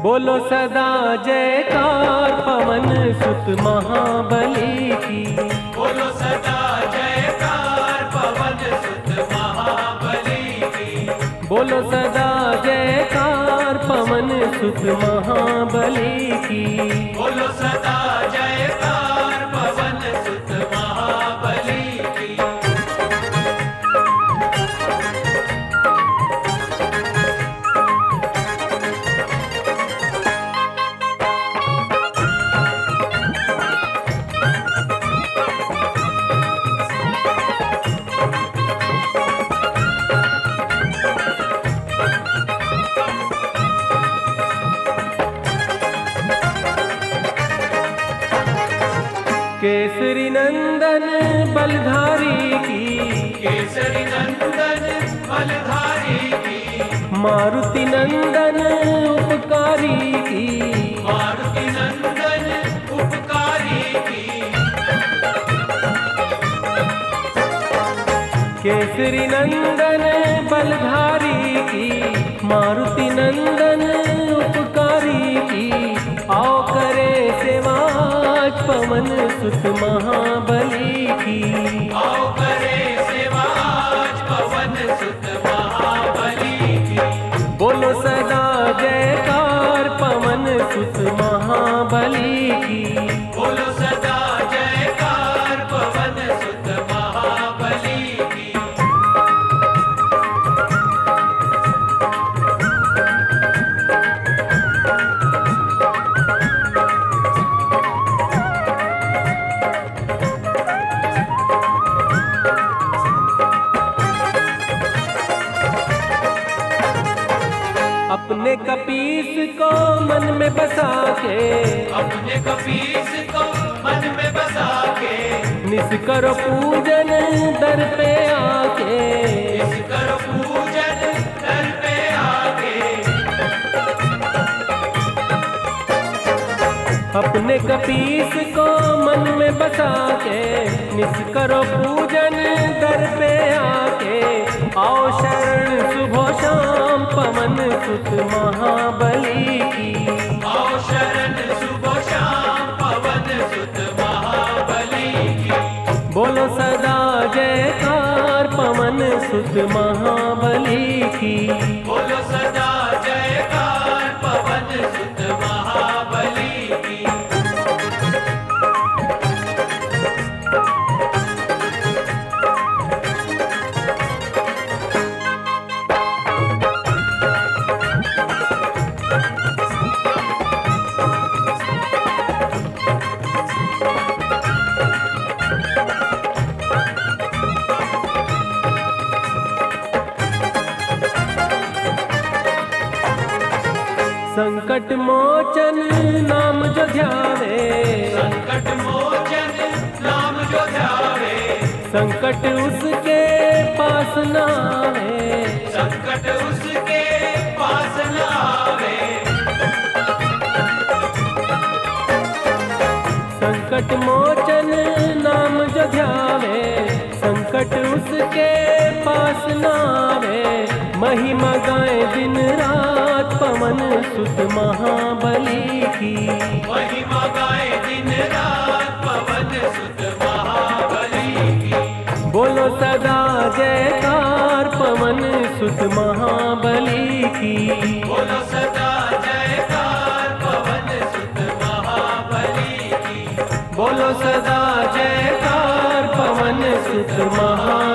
बोलो सदा जयकार पवन सुत महाबली की। बोलो सदा जयकार पवन सुत महाबली की। बोलो सदा जयकार पवन सुत महाबली की। बोलो सदा जयकार पवन सुत महाबली की। केसरी नंदन बलधारी की। केसरी नंदन बलधारी की। मारुति नंदन उपकारी की। मारुति नंदन उपकारी की। केसरी नंदन बलधारी की। मारुति नंदन उपकारी की। आओ करे सेवा पवन सुत महाबली की। आओ करे सेवा आज पवन सुत महाबली की। बोलो सदा जयकार पवन सुत महाबली की। बोलो सदा जयकार पवन सुत महाबली की। अपने कपीस को मन में बसा के। अपने कपीस को मन में बसा के। निस करो पूजन दर पे आके। इस करो पूजन दर पे आके। अपने कपीस को मन में बसा के। निस करो पूजन दर पे आके। आओ शरण सुबह शाम पवन सुत महाबली की। आओ शरण सुबह शाम पवन सुत महाबली की। बोलो सदा जयकार पवन सुत महाबली की। बोलो सदा जयकार पवन सुत महाबली की। संकट मोचन नाम जो ध्यावे। संकट मोचन नाम जो ध्यावे। संकट उसके पास न आवे। संकट उसके पास न आवे। संकट मोचन नाम जो ध्यावे। संकट उसके पास न आवे। महिमा गाए दिन रात पवन सुत महाबली की। महिमा गाए दिन रात पवन सुत महाबली की। बोलो सदा जयकार पवन सुत महाबली की। बोलो सदा जयकार पवन सुत महाबली की। बोलो सदा जयकार पवन सुत महाबली